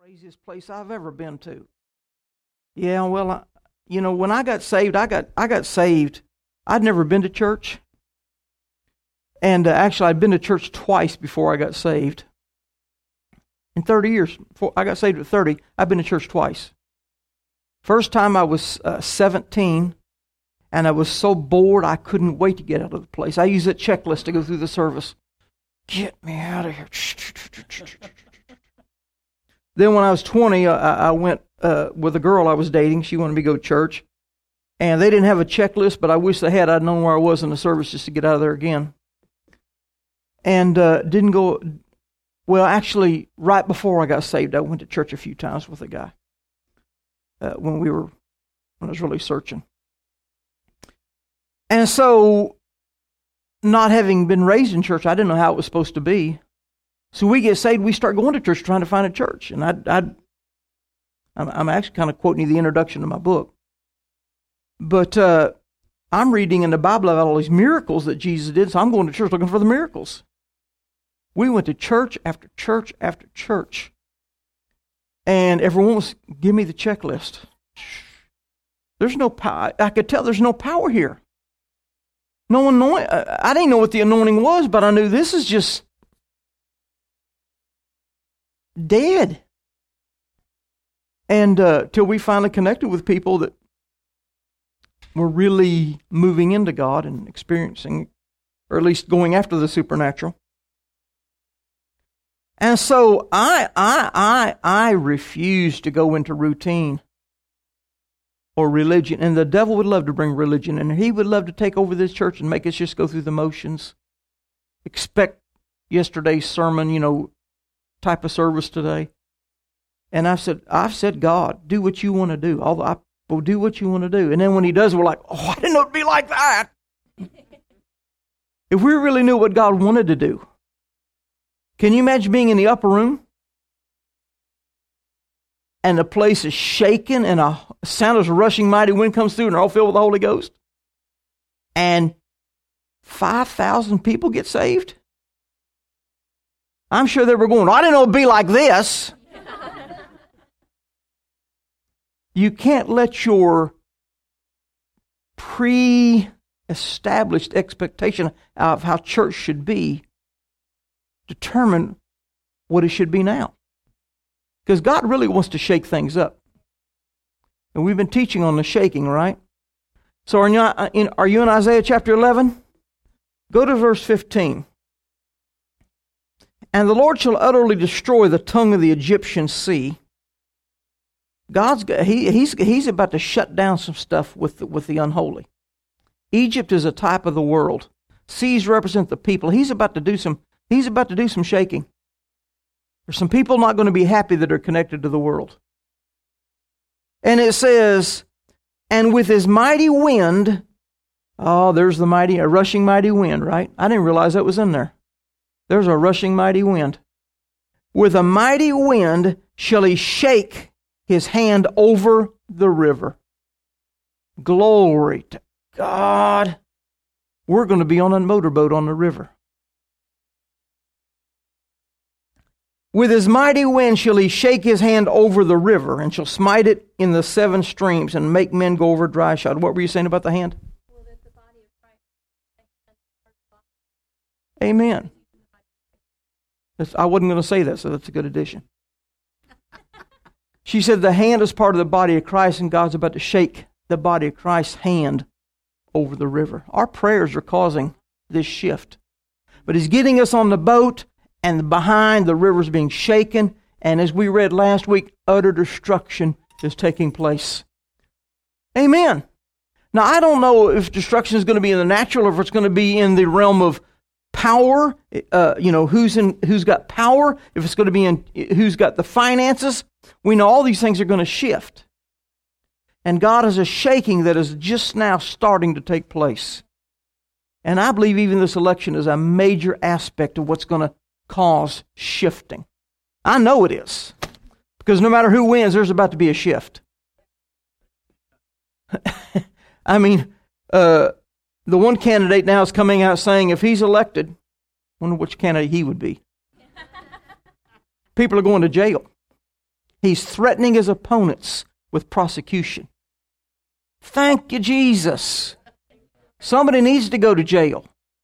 Craziest place I've ever been to. Yeah, well, when I got saved, I got saved. I'd never been to church. And actually, I'd been to church twice before I got saved. In 30 years, before I got saved at 30, I've been to church twice. First time I was 17, and I was so bored I couldn't wait to get out of the place. I used that checklist to go through the service. Get me out of here. Then when I was 20, I went with a girl I was dating. She wanted me to go to church. And they didn't have a checklist, but I wish they had. I'd known where I was in the service just to get out of there again. And didn't go. Well, actually, right before I got saved, I went to church a few times with a guy when I was really searching. And so, not having been raised in church, I didn't know how it was supposed to be. So we get saved, we start going to church, trying to find a church. And I'm actually kind of quoting you the introduction to my book. But I'm reading in the Bible about all these miracles that Jesus did, so I'm going to church looking for the miracles. We went to church after church after church. And everyone was, give me the checklist. There's no power. I could tell there's no power here. No anointing. I didn't know what the anointing was, but I knew this is just dead. And till we finally connected with people that were really moving into God and experiencing, or at least going after the supernatural. And so I refuse to go into routine or religion. And the devil would love to bring religion, and he would love to take over this church and make us just go through the motions. Expect yesterday's sermon, type of service today. And I've said, God, do what you want to do. I will do what you want to do. And then when he does, we're like, oh, I didn't know it'd be like that. If we really knew what God wanted to do. Can you imagine being in the upper room? And the place is shaking and a sound of a rushing mighty wind comes through and they're all filled with the Holy Ghost. And 5,000 people get saved? I'm sure they were going, I didn't know it'd be like this. You can't let your pre-established expectation of how church should be determine what it should be now. Because God really wants to shake things up. And we've been teaching on the shaking, right? So are you in Isaiah chapter 11? Go to verse 15. And the Lord shall utterly destroy the tongue of the Egyptian sea. He's about to shut down some stuff with the unholy. Egypt is a type of the world. Seas represent the people. He's about to do some shaking. There's some people not going to be happy that are connected to the world. And it says, and with his mighty wind, there's a rushing mighty wind, right? I didn't realize that was in there. There's a rushing mighty wind. With a mighty wind shall he shake his hand over the river. Glory to God. We're going to be on a motorboat on the river. With his mighty wind shall he shake his hand over the river, and shall smite it in the 7 streams, and make men go over dry shod. What were you saying about the hand? Well, that the body of Christ. Amen. I wasn't going to say that, so that's a good addition. She said the hand is part of the body of Christ, and God's about to shake the body of Christ's hand over the river. Our prayers are causing this shift. But he's getting us on the boat, and behind the river's being shaken, and as we read last week, utter destruction is taking place. Amen. Now, I don't know if destruction is going to be in the natural or if it's going to be in the realm of power. Who's got power, if it's going to be in who's got the finances. We know all these things are going to shift. And God has a shaking that is just now starting to take place. And I believe even this election is a major aspect of what's going to cause shifting. I know it is. Because no matter who wins, there's about to be a shift. I mean, the one candidate now is coming out saying if he's elected, I wonder which candidate he would be. People are going to jail. He's threatening his opponents with prosecution. Thank you, Jesus. Somebody needs to go to jail.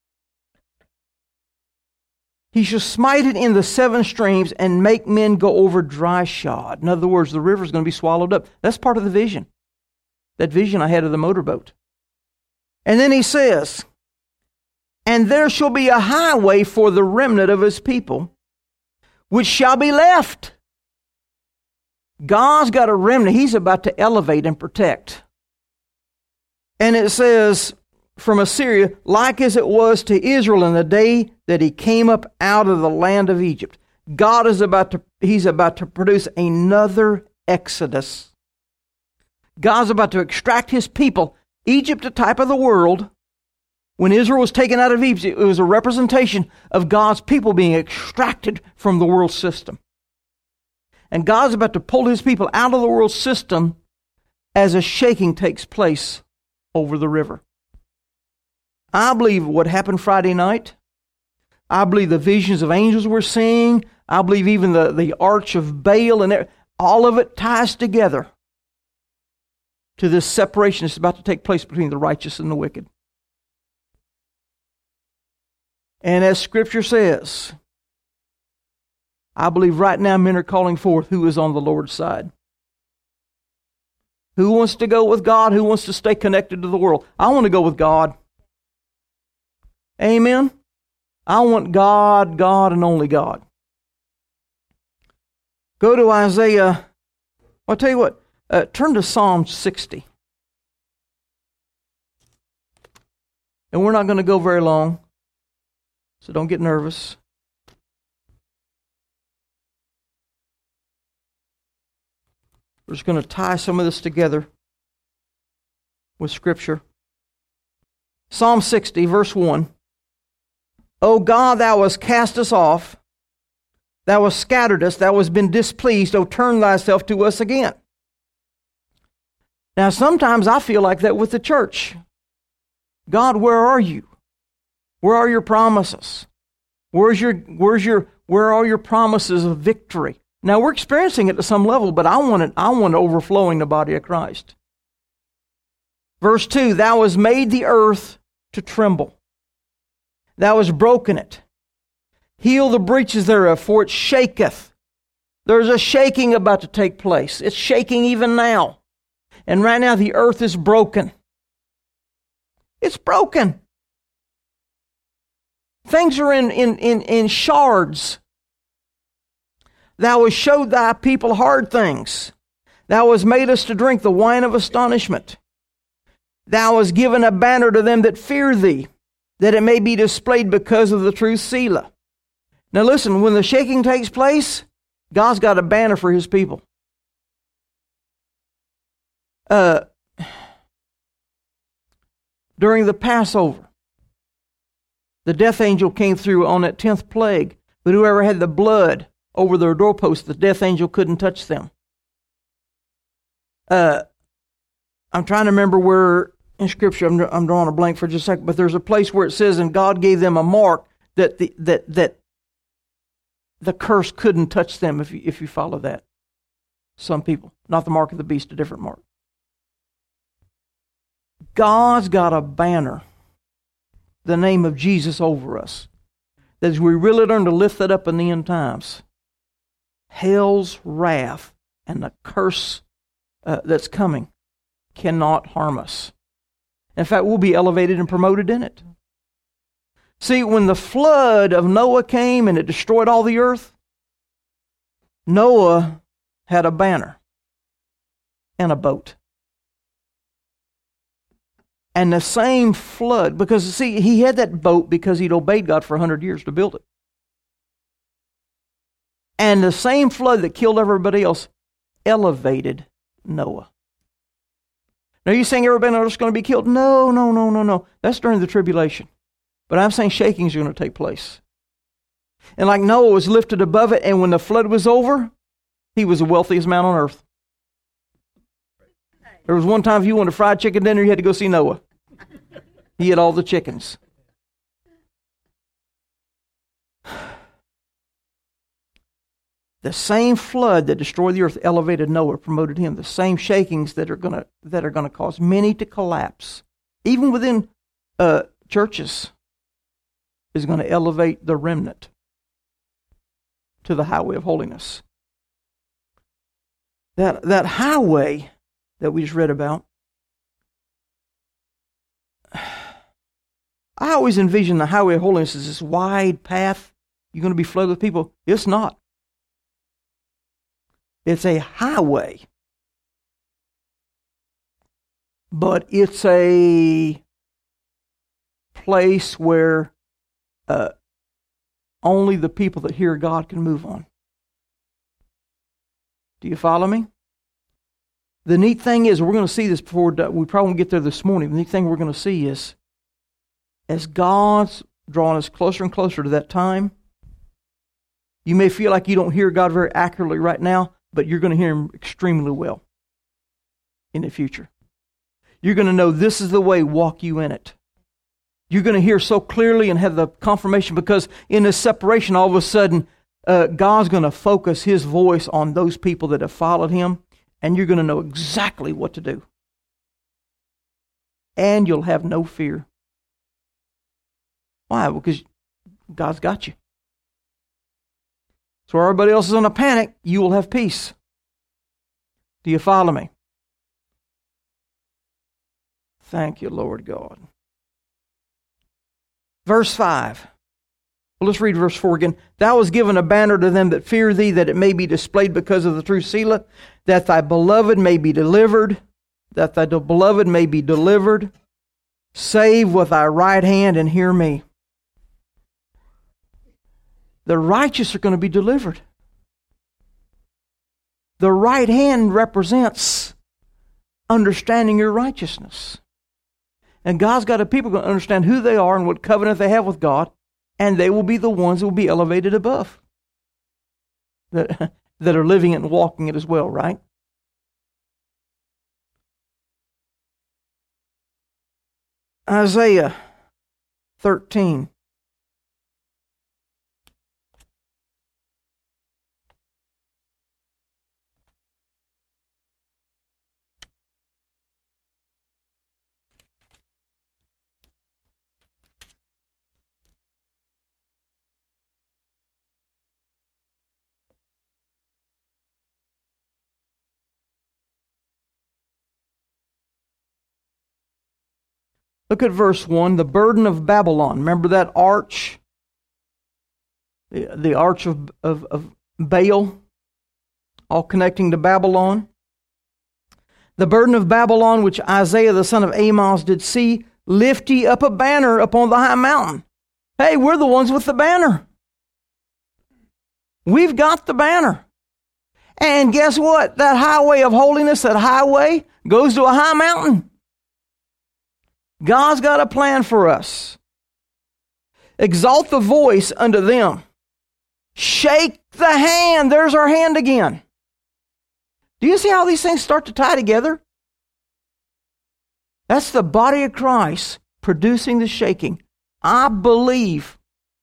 He shall smite it in the 7 streams and make men go over dry shod. In other words, the river is going to be swallowed up. That's part of the vision. That vision I had of the motorboat. And then he says, and there shall be a highway for the remnant of his people, which shall be left. God's got a remnant He's about to elevate and protect. And it says, from Assyria, like as it was to Israel in the day that he came up out of the land of Egypt. God is He's about to produce another Exodus. God's about to extract His people. Egypt, a type of the world. When Israel was taken out of Egypt, it was a representation of God's people being extracted from the world system. And God's about to pull His people out of the world system as a shaking takes place over the river. I believe what happened Friday night. I believe the visions of angels we're seeing. I believe even the arch of Baal and all of it ties together to this separation that's about to take place between the righteous and the wicked. And as Scripture says, I believe right now men are calling forth who is on the Lord's side. Who wants to go with God? Who wants to stay connected to the world? I want to go with God. Amen? I want God, God, and only God. Go to Isaiah. I'll tell you what. Turn to Psalm 60. And we're not going to go very long, so don't get nervous. We're just going to tie some of this together with Scripture. Psalm 60, verse 1. O God, thou hast cast us off. Thou hast scattered us. Thou hast been displeased. O turn thyself to us again. Now, sometimes I feel like that with the church. God, where are you? Where are your promises? Where are your promises of victory? Now, we're experiencing it to some level, but I want it overflowing the body of Christ. Verse 2, thou hast made the earth to tremble. Thou hast broken it. Heal the breaches thereof, for it shaketh. There's a shaking about to take place. It's shaking even now. And right now the earth is broken. It's broken. Things are in shards. Thou hast showed thy people hard things. Thou hast made us to drink the wine of astonishment. Thou hast given a banner to them that fear thee, that it may be displayed because of the truth, Selah. Now listen, when the shaking takes place, God's got a banner for His people. During the Passover, the death angel came through on that 10th plague, but whoever had the blood over their doorpost, the death angel couldn't touch them. I'm trying to remember where in Scripture, I'm drawing a blank for just a second, but there's a place where it says, and God gave them a mark that the curse couldn't touch them if you follow that. Some people, not the mark of the beast, a different mark. God's got a banner, the name of Jesus over us, that as we really learn to lift that up in the end times, hell's wrath and the curse that's coming cannot harm us. In fact, we'll be elevated and promoted in it. See, when the flood of Noah came and it destroyed all the earth, Noah had a banner and a boat. And the same flood, because see, he had that boat because he'd obeyed God for 100 years to build it. And the same flood that killed everybody else elevated Noah. Now, are you saying everybody else is going to be killed? No. That's during the tribulation. But I'm saying shaking is going to take place. And like Noah was lifted above it, and when the flood was over, he was the wealthiest man on earth. There was one time if you wanted a fried chicken dinner, you had to go see Noah. He had all the chickens. The same flood that destroyed the earth elevated Noah, promoted him. The same shakings that are gonna cause many to collapse, even within churches, is going to elevate the remnant to the highway of holiness. That highway that we just read about, I always envision the highway of holiness as this wide path. You're going to be flooded with people. It's not. It's a highway. But it's a place where only the people that hear God can move on. Do you follow me? The neat thing is, we're going to see this before, we probably won't get there this morning. The neat thing we're going to see is, as God's drawing us closer and closer to that time, you may feel like you don't hear God very accurately right now, but you're going to hear Him extremely well in the future. You're going to know this is the way, walk you in it. You're going to hear so clearly and have the confirmation, because in this separation, all of a sudden, God's going to focus His voice on those people that have followed Him, and you're going to know exactly what to do. And you'll have no fear. Why? Because God's got you. So everybody else is in a panic, you will have peace. Do you follow me? Thank you, Lord God. Verse 5. Well, let's read verse 4 again. Thou hast given a banner to them that fear thee, that it may be displayed because of the true Selah, that thy beloved may be delivered, that thy beloved may be delivered. Save with thy right hand and hear me. The righteous are going to be delivered. The right hand represents understanding your righteousness. And God's got a people going to understand who they are and what covenant they have with God, and they will be the ones who will be elevated above, that are living it and walking it as well, right? Isaiah 13. Look at verse 1, the burden of Babylon. Remember that arch? The arch of Baal, all connecting to Babylon. The burden of Babylon, which Isaiah the son of Amos did see, lift ye up a banner upon the high mountain. Hey, we're the ones with the banner. We've got the banner. And guess what? That highway of holiness, that highway, goes to a high mountain. God's got a plan for us. Exalt the voice unto them. Shake the hand. There's our hand again. Do you see how these things start to tie together? That's the body of Christ producing the shaking. I believe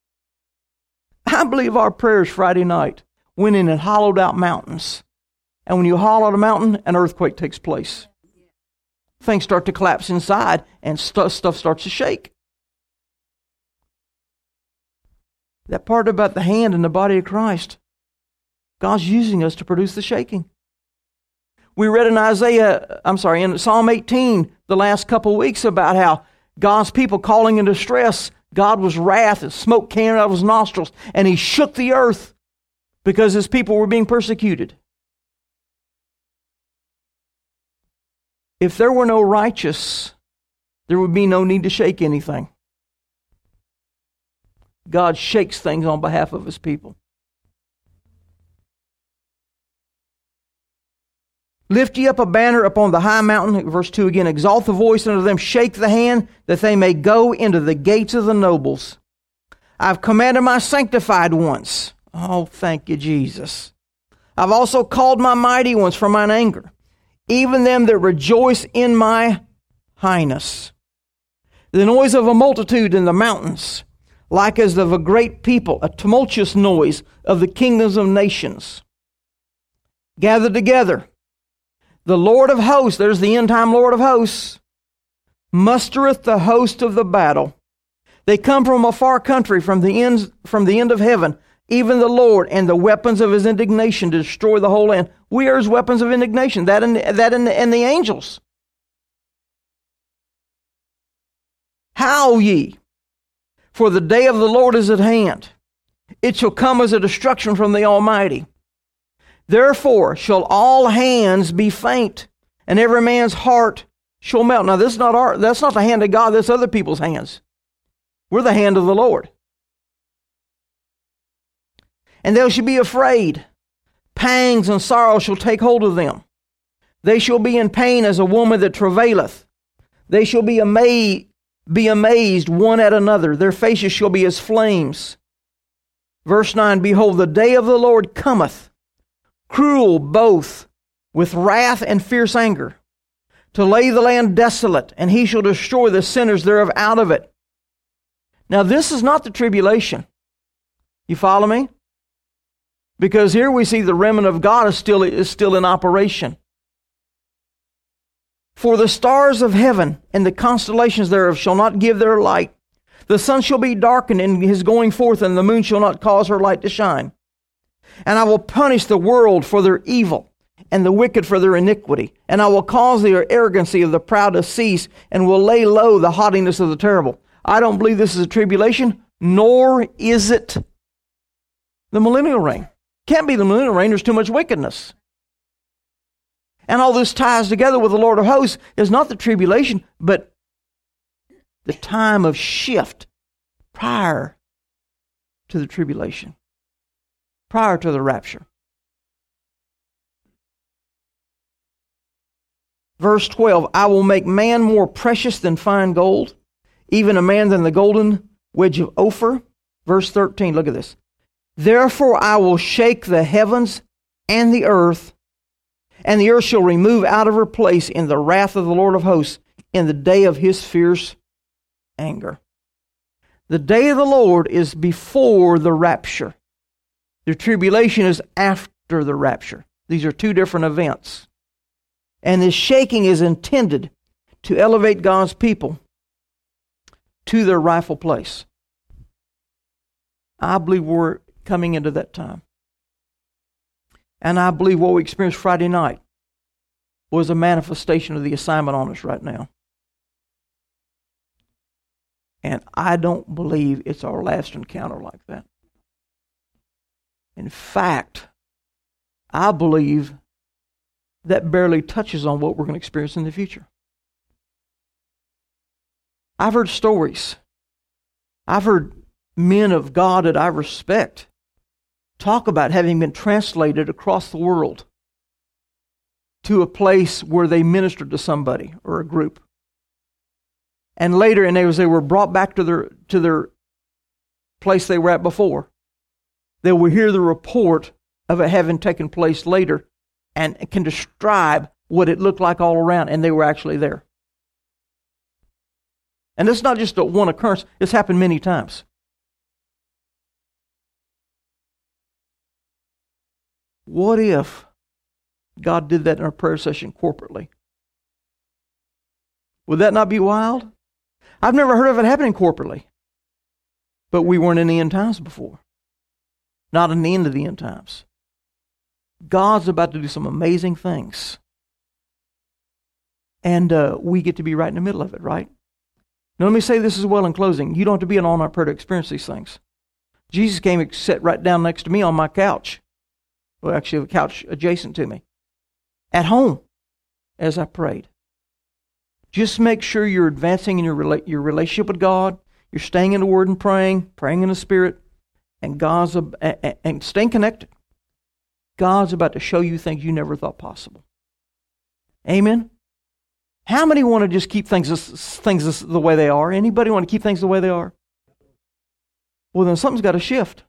our prayers Friday night went in and hollowed out mountains. And when you hollow out a mountain, an earthquake takes place. Things start to collapse inside, and stuff starts to shake. That part about the hand and the body of Christ, God's using us to produce the shaking. We read in Psalm 18 the last couple of weeks about how God's people calling in distress, God was wrath and smoke came out of His nostrils, and He shook the earth because His people were being persecuted. If there were no righteous, there would be no need to shake anything. God shakes things on behalf of His people. Lift ye up a banner upon the high mountain, verse 2 again, exalt the voice unto them, shake the hand, that they may go into the gates of the nobles. I've commanded my sanctified ones. Oh, thank you, Jesus. I've also called my mighty ones from mine anger, even them that rejoice in my highness. The noise of a multitude in the mountains, like as of a great people, a tumultuous noise of the kingdoms of nations. gathered together. The Lord of hosts, there's the end time Lord of hosts, mustereth the host of the battle. They come from a far country, from the end of heaven, even the Lord, and the weapons of his indignation to destroy the whole land. We are his weapons of indignation, that and the angels. Howl ye, for the day of the Lord is at hand. It shall come as a destruction from the Almighty. Therefore shall all hands be faint, and every man's heart shall melt. Now that's not the hand of God, that's other people's hands. We're the hand of the Lord. And they shall be afraid. Pangs and sorrow shall take hold of them. They shall be in pain as a woman that travaileth. They shall be amazed one at another. Their faces shall be as flames. Verse 9, behold, the day of the Lord cometh, cruel both with wrath and fierce anger, to lay the land desolate, and he shall destroy the sinners thereof out of it. Now this is not the tribulation. You follow me? Because here we see the remnant of God is still in operation. For the stars of heaven and the constellations thereof shall not give their light. The sun shall be darkened in his going forth, and the moon shall not cause her light to shine. And I will punish the world for their evil, and the wicked for their iniquity. And I will cause the arrogancy of the proud to cease, and will lay low the haughtiness of the terrible. I don't believe this is a tribulation, nor is it the millennial reign. Can't be the millennial reign, there's too much wickedness. And all this ties together with the Lord of hosts is not the tribulation, but the time of shift prior to the tribulation, prior to the rapture. Verse 12, I will make man more precious than fine gold, even a man than the golden wedge of Ophir. Verse 13, look at this. Therefore I will shake the heavens and the earth shall remove out of her place in the wrath of the Lord of hosts in the day of his fierce anger. The day of the Lord is before the rapture. The tribulation is after the rapture. These are two different events. And this shaking is intended to elevate God's people to their rightful place. I believe we're coming into that time. And I believe what we experienced Friday night was a manifestation of the assignment on us right now. And I don't believe it's our last encounter like that. In fact, I believe that barely touches on what we're going to experience in the future. I've heard stories. I've heard men of God that I respect talk about having been translated across the world to a place where they ministered to somebody or a group. And later, and as they were brought back to their place they were at before, they will hear the report of it having taken place later and can describe what it looked like all around, and they were actually there. And it's not just a one occurrence, it's happened many times. What if God did that in our prayer session corporately? Would that not be wild? I've never heard of it happening corporately. But we weren't in the end times before. Not in the end of the end times. God's about to do some amazing things. And we get to be right in the middle of it, right? Now let me say this as well in closing. You don't have to be an all-night prayer to experience these things. Jesus came and sat right down next to me on my couch. Well, actually, a couch adjacent to me. At home, as I prayed. Just make sure you're advancing in your relationship with God. You're staying in the Word and praying in the Spirit, and and staying connected. God's about to show you things you never thought possible. Amen? How many want to just keep things the way they are? Anybody want to keep things the way they are? Well, then something's got to shift.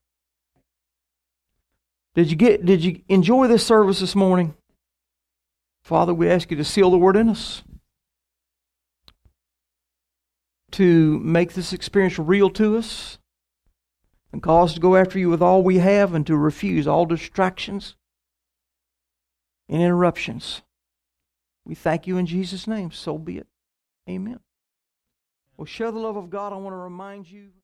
Did you enjoy this service this morning? Father, we ask you to seal the Word in us, to make this experience real to us, and cause us to go after you with all we have and to refuse all distractions. any interruptions. We thank you in Jesus' name. So be it. Amen. Well, share the love of God. I want to remind you